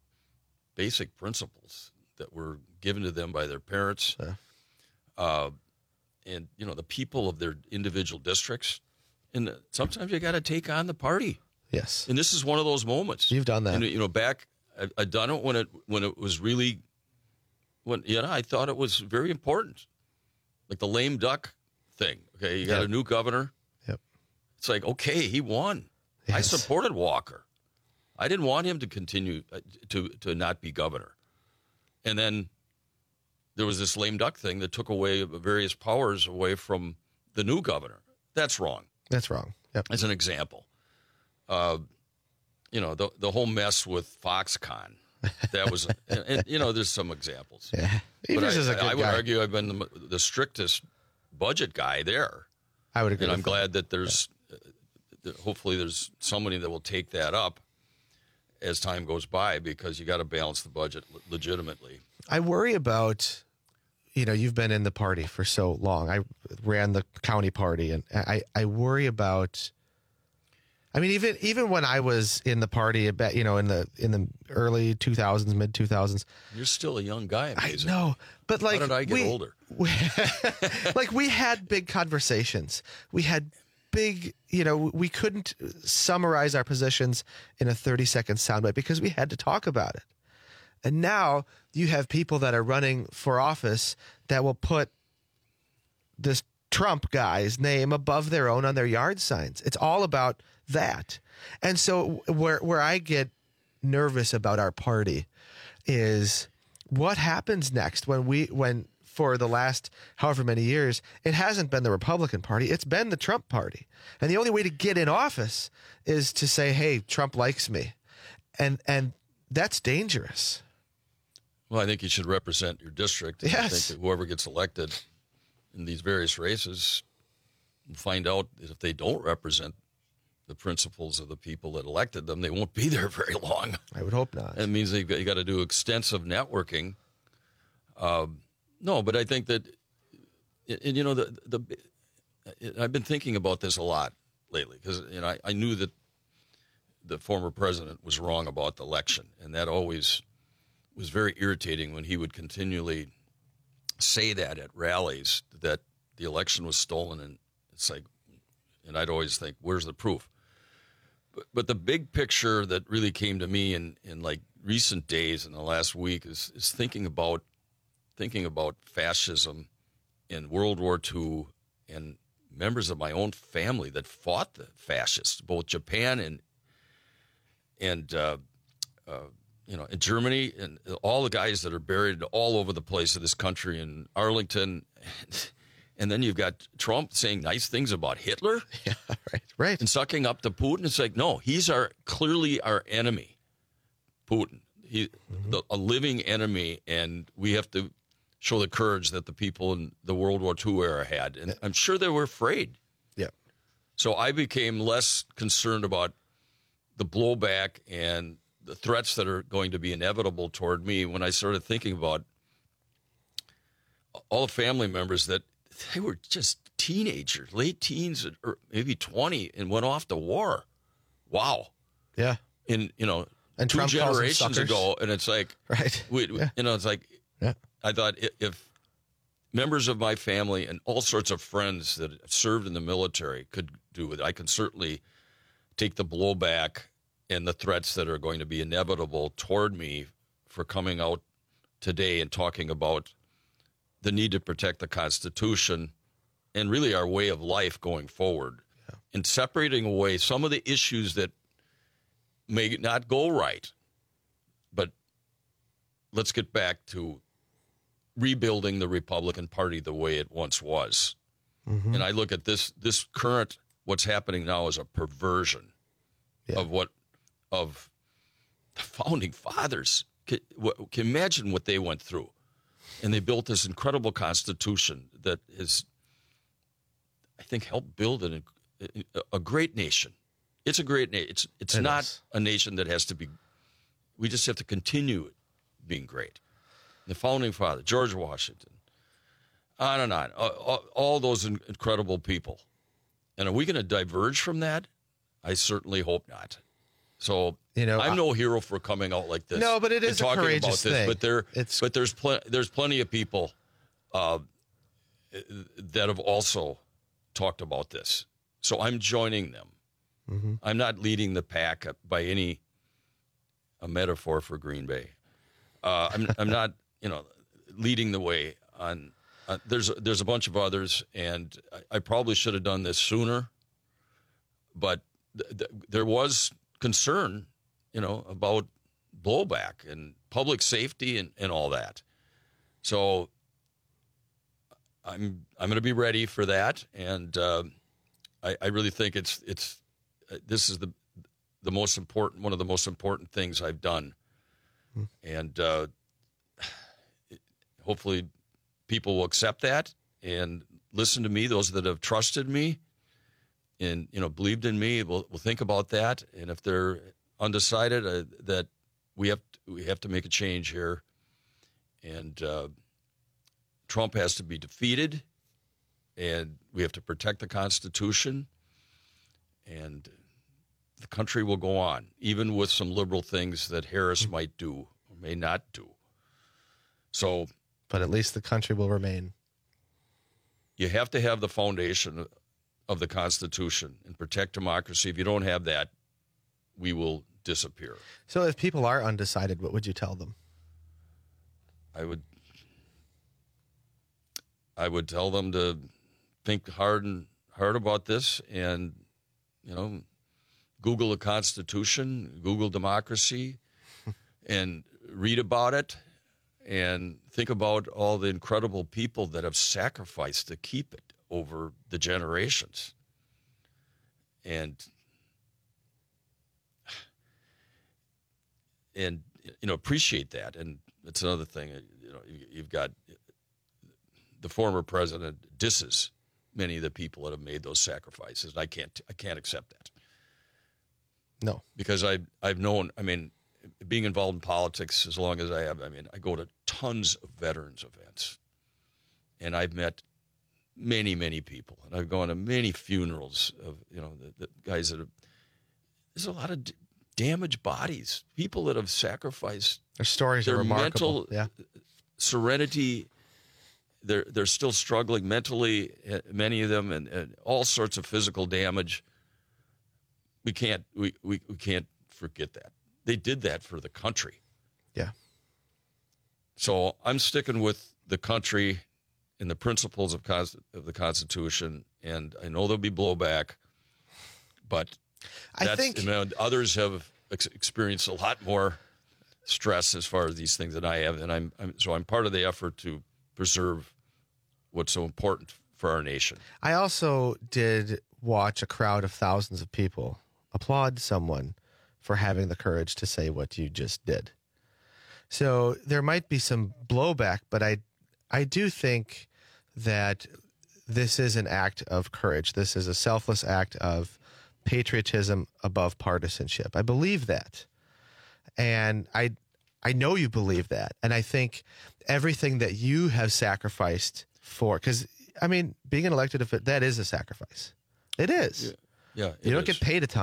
basic principles that were given to them by their parents, yeah. uh, and you know, the people of their individual districts? And sometimes you got to take on the party. Yes. And this is one of those moments. You've done that. And, you know, back I, I done it when it when it was really when you know I thought it was very important, like the lame duck thing. Okay, you got Yep. a new governor. Yep. It's like, okay, he won. I Yes. supported Walker. I didn't want him to continue uh, to to not be governor. And then there was this lame duck thing that took away various powers away from the new governor. That's wrong. That's wrong. Yep. As an example, uh, you know, the the whole mess with Foxconn. That was, and, and, you know, there's some examples. Yeah. But Evers I, is a good I would guy. argue I've been the, the strictest budget guy there. I would agree. And I'm with glad that there's, uh, that hopefully there's somebody that will take that up as time goes by, because you got to balance the budget le- legitimately. I worry about, you know, you've been in the party for so long. I ran the county party, and I, I worry about. I mean, even even when I was in the party, about you know, in the in the early two thousands, mid two thousands. You're still a young guy. Amazing. I know, but like, how did I get we, older? We, like we had big conversations. We had big, you know, we couldn't summarize our positions in a thirty second soundbite because we had to talk about it. And now you have people that are running for office that will put this Trump guy's name above their own on their yard signs. It's all about that. And so where where I get nervous about our party is what happens next when we when for the last however many years it hasn't been the Republican Party, it's been the Trump Party. And the only way to get in office is to say, "Hey, Trump likes me." And and that's dangerous. Well, I think you should represent your district. And I Yes. think that whoever gets elected in these various races will find out that if they don't represent the principles of the people that elected them, they won't be there very long. I would hope not. It means they've got, you got to do extensive networking. Um, no, but I think that, and you know, the the I've been thinking about this a lot lately because you know I, I knew that the former president was wrong about the election, and that always was very irritating when he would continually say that at rallies, that the election was stolen. And it's like, and I'd always think, where's the proof? But, but the big picture that really came to me in, in like recent days in the last week is, is thinking about, thinking about fascism in World War Two and members of my own family that fought the fascists, both Japan and, and, uh, uh, you know, in Germany, and all the guys that are buried all over the place of this country, in Arlington, and then you've got Trump saying nice things about Hitler, yeah, right, right, and sucking up to Putin. It's like, no, he's our clearly our enemy, Putin. He, mm-hmm. the, a living enemy, and we have to show the courage that the people in the World War Two era had, and I'm sure they were afraid. Yeah. So I became less concerned about the blowback and the threats that are going to be inevitable toward me when I started thinking about all the family members that they were just teenagers, late teens, or maybe twenty, and went off to war. Wow. Yeah. In, you know, and two Trump calls them generations suckers. ago. And it's like, right. We, Yeah. you know, it's like, Yeah. I thought if, if members of my family and all sorts of friends that have served in the military could do it, I can certainly take the blowback and the threats that are going to be inevitable toward me for coming out today and talking about the need to protect the Constitution and really our way of life going forward, yeah. and separating away some of the issues that may not go right. But let's get back to rebuilding the Republican Party the way it once was. Mm-hmm. And I look at this this current, what's happening now as a perversion yeah. of what, of the founding fathers. Can, can imagine what they went through. And they built this incredible Constitution that has, I think, helped build an, a great nation. It's a great nation. It's, it's it not is. a nation that has to be, we just have to continue being great. The founding father, George Washington, on and on, all, all those incredible people. And are we going to diverge from that? I certainly hope not. So you know, I'm no hero for coming out like this. No, but it is a talking courageous about this, thing. But there, it's... but there's pl- there's plenty of people uh, that have also talked about this. So I'm joining them. Mm-hmm. I'm not leading the pack by any a metaphor for Green Bay. Uh, I'm I'm not you know leading the way on. Uh, there's there's a bunch of others, and I, I probably should have done this sooner. But th- th- there was concern, you know, about blowback and public safety and, and all that. So I'm I'm going to be ready for that, and uh, I, I really think it's it's uh, this is the the most important one of the most important things I've done, hmm. and uh, hopefully people will accept that and listen to me. Those that have trusted me and, you know, believed in me will will think about that. And if they're undecided, uh, that we have to, we have to make a change here. And uh, Trump has to be defeated, and we have to protect the Constitution, and the country will go on, even with some liberal things that Harris might do or may not do. So, but at least the country will remain. You have to have the foundation of the Constitution and protect democracy. If you don't have that, we will disappear. So if people are undecided, what would you tell them? I would I would tell them to think hard and hard about this, and, you know, Google the Constitution, Google democracy, and read about it, and think about all the incredible people that have sacrificed to keep it over the generations. And, and you know, appreciate that. And it's another thing, you know, you've got the former president disses many of the people that have made those sacrifices. And I can't, I can't accept that. No. Because I've, I've known, I mean, being involved in politics as long as I have, I mean, I go to tons of veterans events, and I've met many, many people, and I've gone to many funerals of, you know, the, the guys that have, there's a lot of d- damaged bodies, people that have sacrificed their stories their are remarkable. mental yeah. serenity. They're, they're still struggling mentally, many of them, and, and all sorts of physical damage. We can't, we, we, we can't forget that. They did that for the country. Yeah. So I'm sticking with the country and the principles of, cons- of the Constitution, and I know there'll be blowback, but I that's, think you know, others have ex- experienced a lot more stress as far as these things than I have, and I'm, I'm so I'm part of the effort to preserve what's so important for our nation. I also did watch a crowd of thousands of people applaud someone for having the courage to say what you just did. So there might be some blowback, but I I do think that this is an act of courage. This is a selfless act of patriotism above partisanship. I believe that. And I I know you believe that. And I think everything that you have sacrificed for, because, I mean, being an elected official, that is a sacrifice. It is. Yeah. Yeah, you don't is. get paid a ton.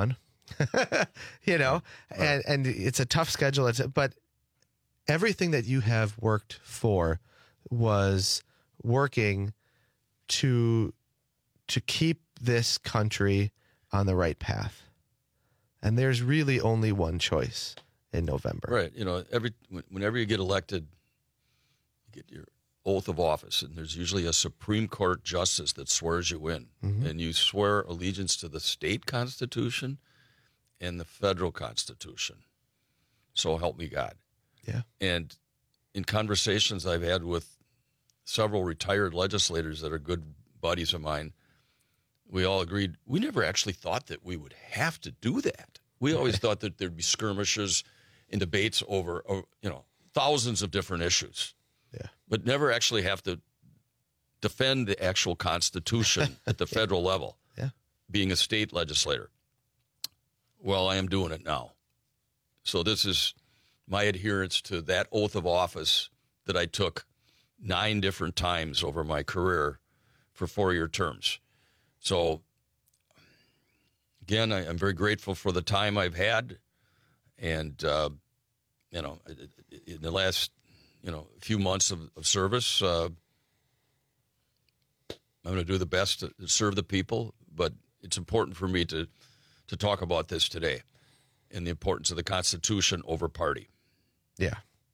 you know, and, and it's a tough schedule. It's, but everything that you have worked for was working to to keep this country on the right path. And there's really only one choice in November. Right. You know, every whenever you get elected, you get your oath of office, and there's usually a Supreme Court justice that swears you in. Mm-hmm. And you swear allegiance to the state constitution and the federal constitution. So help me God. Yeah. And in conversations I've had with several retired legislators that are good buddies of mine, we all agreed we never actually thought that we would have to do that. We always thought that there'd be skirmishes and debates over, you know, thousands of different issues. Yeah. But never actually have to defend the actual Constitution at the federal level. Yeah. Being a state legislator. Well, I am doing it now. So this is my adherence to that oath of office that I took nine different times over my career for four-year terms. So, again, I, I'm very grateful for the time I've had. And, uh, you know, in the last, you know, few months of, of service, uh, I'm going to do the best to serve the people. But it's important for me to, to talk about this today and the importance of the Constitution over party. Yeah,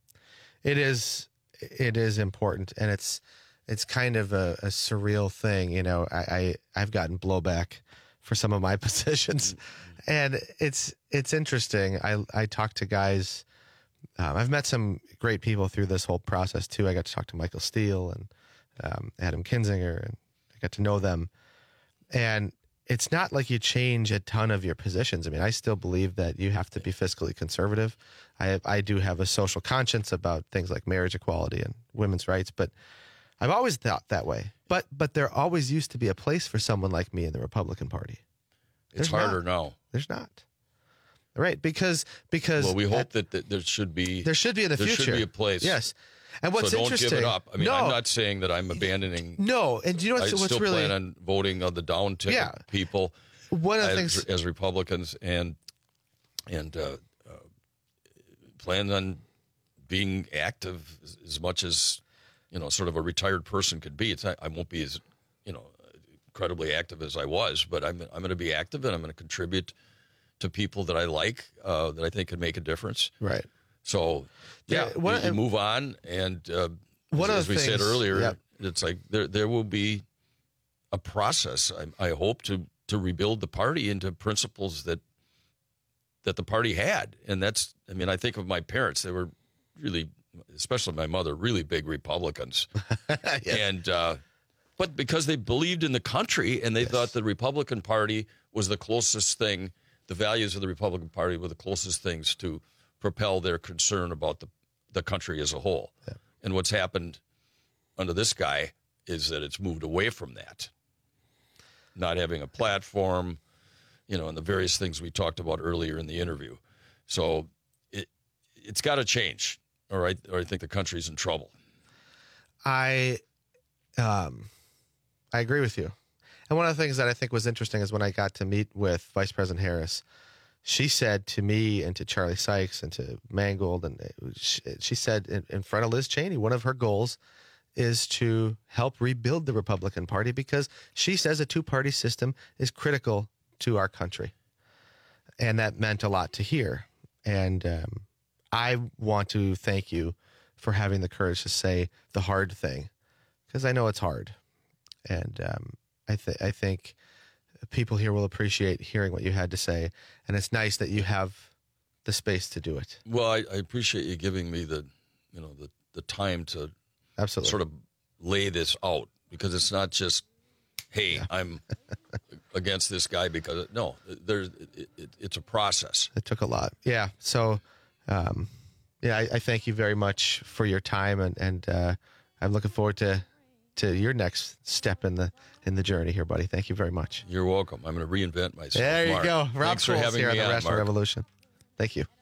it is. It is important. And it's, it's kind of a, a surreal thing. You know, I, I, I've gotten blowback for some of my positions, and it's, it's interesting. I, I talk to guys. Um, I've met some great people through this whole process too. I got to talk to Michael Steele and um, Adam Kinzinger, and I got to know them. And it's not like you change a ton of your positions. I mean, I still believe that you have to be fiscally conservative. I, I do have a social conscience about things like marriage equality and women's rights, but I've always thought that way. But but there always used to be a place for someone like me in the Republican Party. It's There's harder not. now. There's not. Right, because because well, we hope at, that, that there should be there should be in the there future. should be a place. Yes, and what's so don't interesting? give it up. I mean, no, I'm not saying that I'm abandoning. No, and do you know what's, I what's still really plan on voting on the down ticket Yeah. people. One of the as, things as Republicans, and and uh, uh, plan on being active as, as much as, you know, sort of a retired person could be. It's not, I won't be as, you know, incredibly active as I was, but I'm I'm going to be active, and I'm going to contribute to people that I like, uh, that I think can make a difference. Right. So, yeah, Yeah, one- you, you move on, and uh, One as, of as the we said things- earlier, yep. it's like there there will be a process. I, I hope to to rebuild the party into principles that that the party had, and that's. I mean, I think of my parents; they were really, especially my mother, really big Republicans, and uh, but because they believed in the country and they yes. thought the Republican Party was the closest thing. The values of the Republican Party were the closest things to propel their concern about the, the country as a whole. Yeah. And what's happened under this guy is that it's moved away from that. Not having a platform, you know, and the various things we talked about earlier in the interview. So it, it's got to change, all right, or I think the country's in trouble. I, um, I agree with you. And one of the things that I think was interesting is when I got to meet with Vice President Harris, she said to me and to Charlie Sykes and to Mangold, and she, she said in, in front of Liz Cheney, one of her goals is to help rebuild the Republican Party because she says a two-party system is critical to our country. And that meant a lot to hear. And um, I want to thank you for having the courage to say the hard thing, because I know it's hard. And um, I, th- I think people here will appreciate hearing what you had to say, and it's nice that you have the space to do it. Well, I, I appreciate you giving me the, you know, the, the time to absolutely sort of lay this out, because it's not just, hey, yeah. I'm against this guy because no, there's it, it, it's a process. It took a lot, yeah. So, um, yeah, I, I thank you very much for your time, and and uh, I'm looking forward to. to your next step in the in the journey here, buddy. Thank you very much. You're welcome. I'm going to reinvent myself. There you Mark. go. Rob Thanks for having here me on the on, Rational Mark. Revolution. Thank you.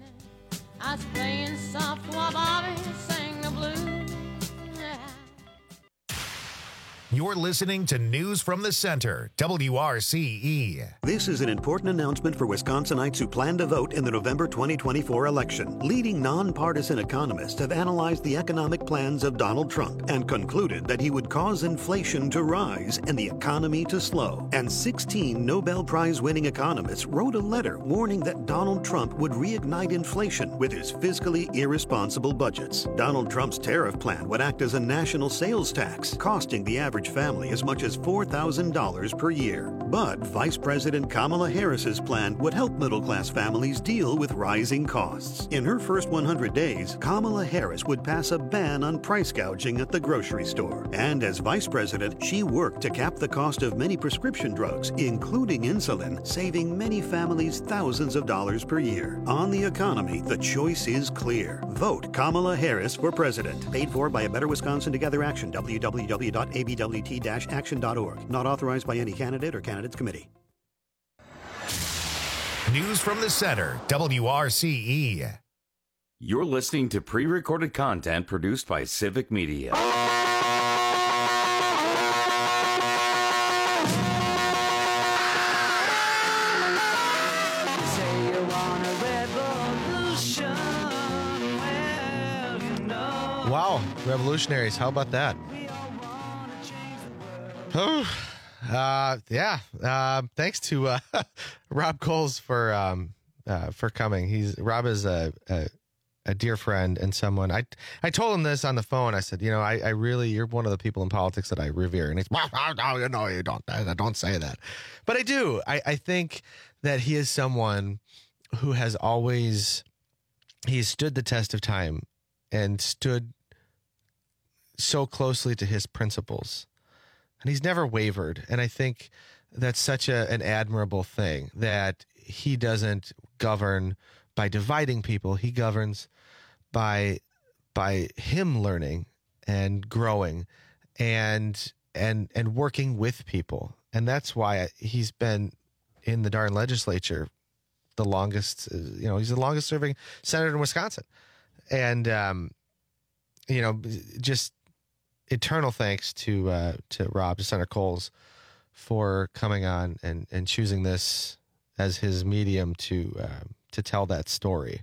I was playing soft while Bobby sang the blues. You're listening to News from the Center, W R C E. This is an important announcement for Wisconsinites who plan to vote in the November twenty twenty-four election. Leading nonpartisan economists have analyzed the economic plans of Donald Trump and concluded that he would cause inflation to rise and the economy to slow. And sixteen Nobel Prize-winning economists wrote a letter warning that Donald Trump would reignite inflation with his fiscally irresponsible budgets. Donald Trump's tariff plan would act as a national sales tax, costing the average family as much as four thousand dollars per year. But Vice President Kamala Harris's plan would help middle-class families deal with rising costs. In her first one hundred days, Kamala Harris would pass a ban on price gouging at the grocery store. And as Vice President, she worked to cap the cost of many prescription drugs, including insulin, saving many families thousands of dollars per year. On the economy, the choice is clear. Vote Kamala Harris for president. Paid for by a Better Wisconsin Together Action, w w w dot a b w t dash action dot org. Not authorized by any candidate or candidates committee. News from the Center, W R C E. You're listening to pre-recorded content produced by Civic Media. Wow, revolutionaries. How about that? Oh, uh, yeah. Uh, thanks to uh, Rob Coles for um, uh, for coming. He's Rob is a, a a dear friend and someone. I I told him this on the phone. I said, you know, I, I really you're one of the people in politics that I revere. And he's, well, no, no, you don't. I don't say that, but I do. I, I think that he is someone who has always he's stood the test of time and stood so closely to his principles. And he's never wavered. And I think that's such a, an admirable thing that he doesn't govern by dividing people. He governs by by him learning and growing and and and working with people. And that's why he's been in the darn legislature the longest, you know, he's the longest serving senator in Wisconsin. And, um, you know, just eternal thanks to uh, to Rob, to Senator Coles, for coming on and, and choosing this as his medium to uh, to tell that story.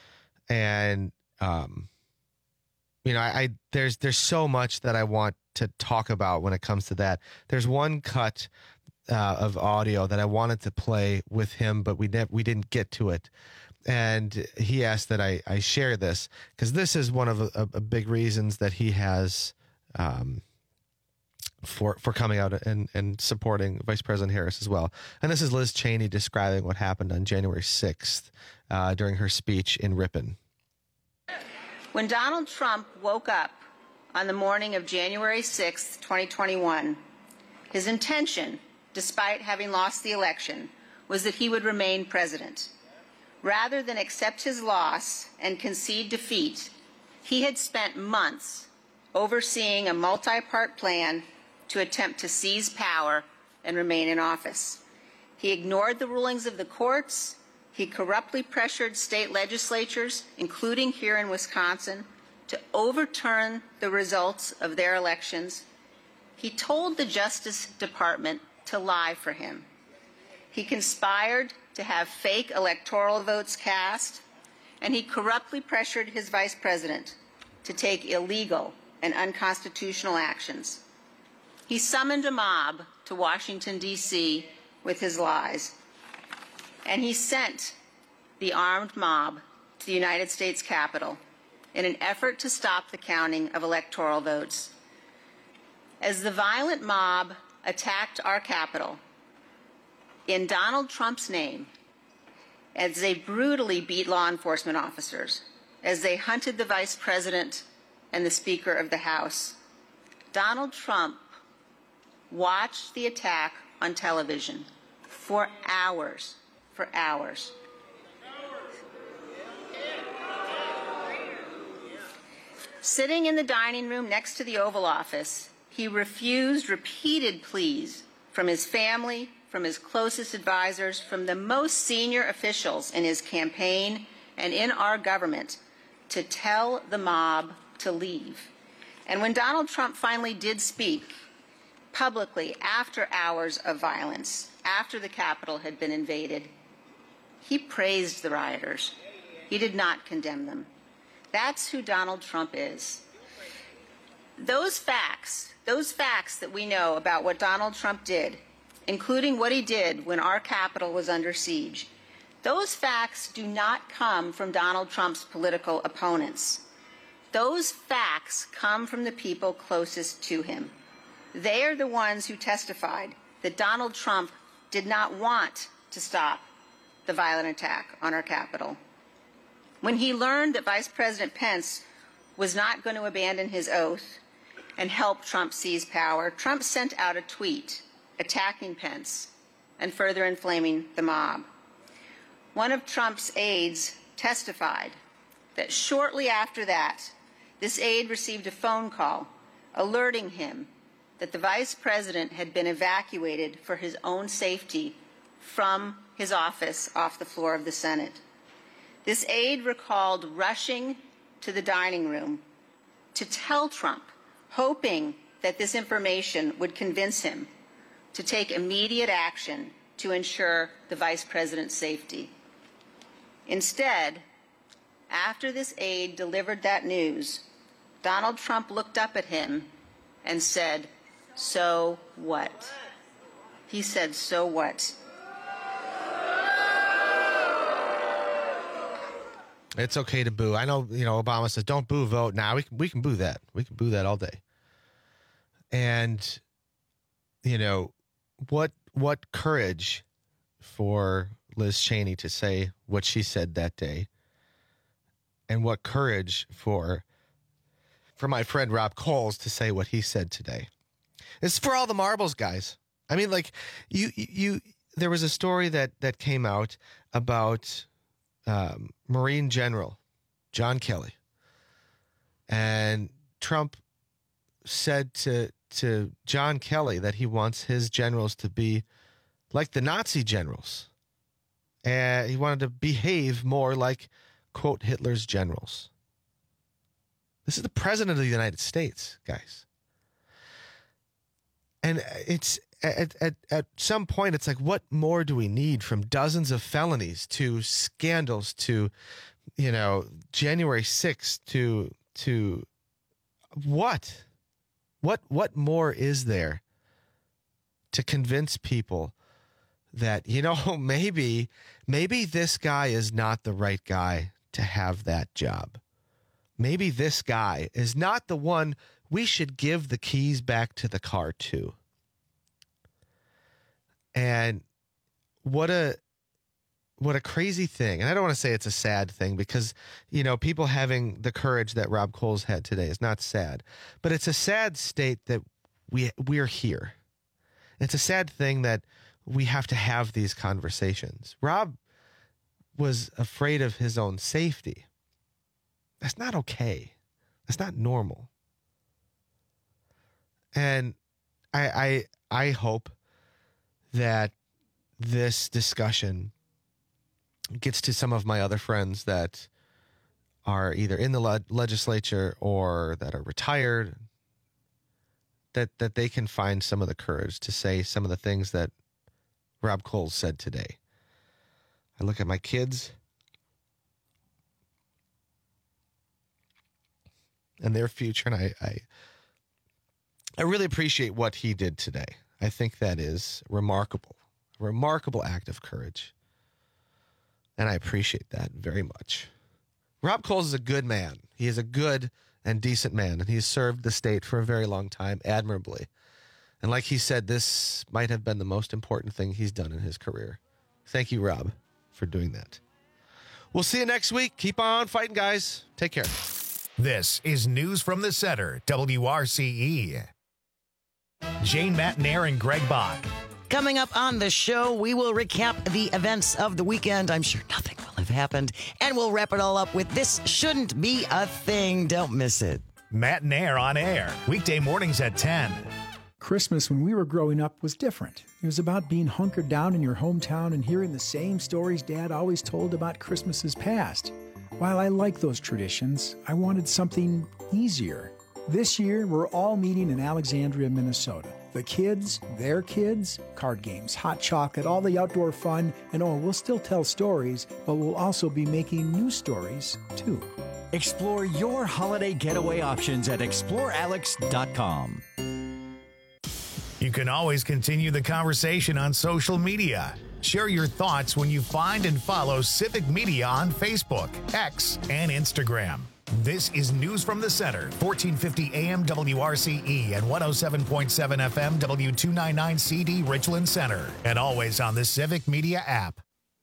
And um, you know, I, I there's there's so much that I want to talk about when it comes to that. There's one cut uh, of audio that I wanted to play with him, but we never we didn't get to it. And he asked that I, I share this because this is one of a, a big reasons that he has um, for for coming out and, and supporting Vice President Harris as well. And this is Liz Cheney describing what happened on January sixth uh, during her speech in Ripon. When Donald Trump woke up on the morning of January sixth, twenty twenty-one, his intention, despite having lost the election, was that he would remain president. Rather than accept his loss and concede defeat, he had spent months overseeing a multi-part plan to attempt to seize power and remain in office. He ignored the rulings of the courts. He corruptly pressured state legislatures, including here in Wisconsin, to overturn the results of their elections. He told the Justice Department to lie for him. He conspired to have fake electoral votes cast, and he corruptly pressured his vice president to take illegal and unconstitutional actions. He summoned a mob to Washington, D C with his lies, and he sent the armed mob to the United States Capitol in an effort to stop the counting of electoral votes. As the violent mob attacked our Capitol, in Donald Trump's name, as they brutally beat law enforcement officers, as they hunted the vice president and the Speaker of the House, Donald Trump watched the attack on television for hours, for hours. Sitting in the dining room next to the Oval Office, he refused repeated pleas from his family, from his closest advisors, from the most senior officials in his campaign and in our government to tell the mob to leave. And when Donald Trump finally did speak, publicly after hours of violence, after the Capitol had been invaded, he praised the rioters. He did not condemn them. That's who Donald Trump is. Those facts, those facts that we know about what Donald Trump did, including what he did when our Capitol was under siege, those facts do not come from Donald Trump's political opponents. Those facts come from the people closest to him. They are the ones who testified that Donald Trump did not want to stop the violent attack on our Capitol. When he learned that Vice President Pence was not going to abandon his oath and help Trump seize power, Trump sent out a tweet attacking Pence and further inflaming the mob. One of Trump's aides testified that shortly after that, this aide received a phone call alerting him that the vice president had been evacuated for his own safety from his office off the floor of the Senate. This aide recalled rushing to the dining room to tell Trump, hoping that this information would convince him to take immediate action to ensure the vice president's safety. Instead, after this aide delivered that news, Donald Trump looked up at him and said, "So what?" He said, "So what?" It's okay to boo. I know, you know, Obama says, don't boo, vote. Now we can, we can boo that. We can boo that all day. And, you know, what what courage for Liz Cheney to say what she said that day. And what courage for for my friend Rob Coles to say what he said today. It's for all the marbles, guys. I mean, like, you you there was a story that that came out about um, Marine General John Kelly, and Trump said to to John Kelly that he wants his generals to be like the Nazi generals, and he wanted to behave more like, quote, Hitler's generals. This is the president of the United States, guys. And it's at, at, at some point, it's like, what more do we need from dozens of felonies to scandals to, you know, January sixth to, to what? What, what more is there to convince people that, you know, maybe, maybe this guy is not the right guy to have that job. Maybe this guy is not the one we should give the keys back to the car to. And what a what a crazy thing. And I don't want to say it's a sad thing because, you know, people having the courage that Rob Coles had today is not sad. But it's a sad state that we we're here. It's a sad thing that we have to have these conversations. Rob was afraid of his own safety. That's not okay. That's not normal. And I I I hope that this discussion gets to some of my other friends that are either in the le- legislature or that are retired, that that they can find some of the courage to say some of the things that Rob Coles said today. I look at my kids and their future, and I, I I really appreciate what he did today. I think that is remarkable, a remarkable act of courage. And I appreciate that very much. Rob Coles is a good man. He is a good and decent man, and he's served the state for a very long time admirably. And like he said, this might have been the most important thing he's done in his career. Thank you, Rob, for doing that. We'll see you next week. Keep on fighting, guys. Take care. This is News from the Center, W R C E. Jane Matnair and Greg Bach. Coming up on the show, we will recap the events of the weekend. I'm sure nothing will have happened. And we'll wrap it all up with This Shouldn't Be a Thing. Don't miss it. Matnair on air, weekday mornings at ten. Christmas when we were growing up was different. It was about being hunkered down in your hometown and hearing the same stories Dad always told about Christmases past. While I like those traditions, I wanted something easier. This year, we're all meeting in Alexandria, Minnesota. The The kids, their kids, card games, hot chocolate, all the outdoor fun, and oh, we'll still tell stories, but we'll also be making new stories, too. Explore your holiday getaway options at explore alex dot com. You can always continue the conversation on social media. Share your thoughts when you find and follow Civic Media on Facebook, X, and Instagram. This is News from the Center, fourteen fifty A M W R C E and one oh seven point seven F M W two ninety-nine C D Richland Center, and always on the Civic Media app.